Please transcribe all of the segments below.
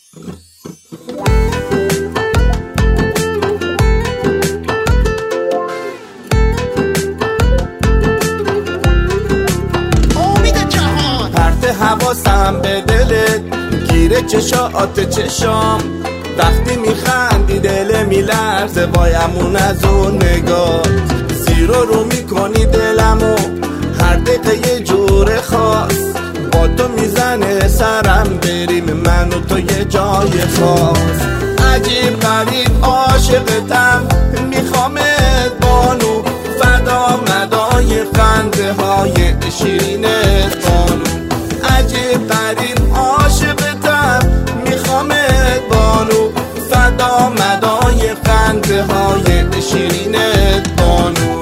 حواسم به دلت گیره چشات چشام، وقتی میخندی دل میلرزه بایمون از اون نگاه، زیر و رو میکنی دلمو هر دقیقه یه جور خاص، با تو میزنه سرم بریم من و تو یه جای خاص، عجیب غریب عاشقتم میخوامت بانو، فدا مدای خنده های شیرینت بانو، عجیب غریب عاشقتم میخوامت بانو، فدا مدای خنده های شیرینت بانو.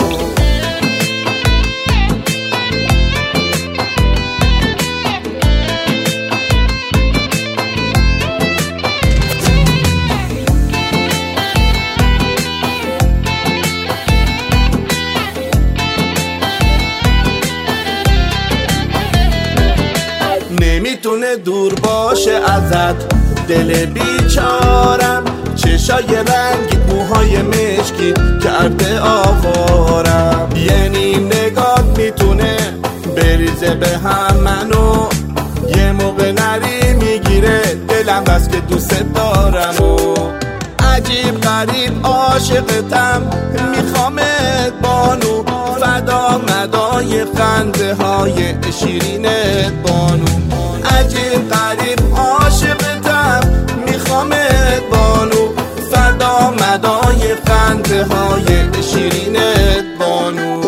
نمیتونه دور باشه ازت دل بیچارم، چشای رنگی موهای مشکی کرده آوارم، یعنی نگات میتونه بریزه به هم منو، یه موقع نری میگیره دلم بس که دوست دارم و عجیب غریب عاشقتم میخوامت بانو، فدا مدای خنده های شیرینت بانو، عجیب غریب عاشقتم میخوامت بانو، فدا مدای خنده های شیرینت بانو.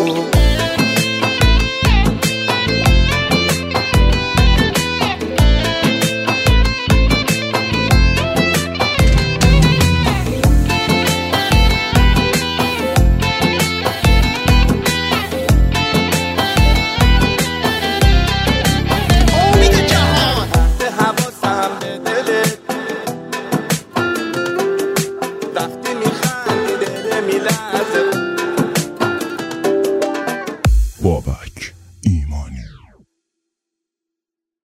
بابک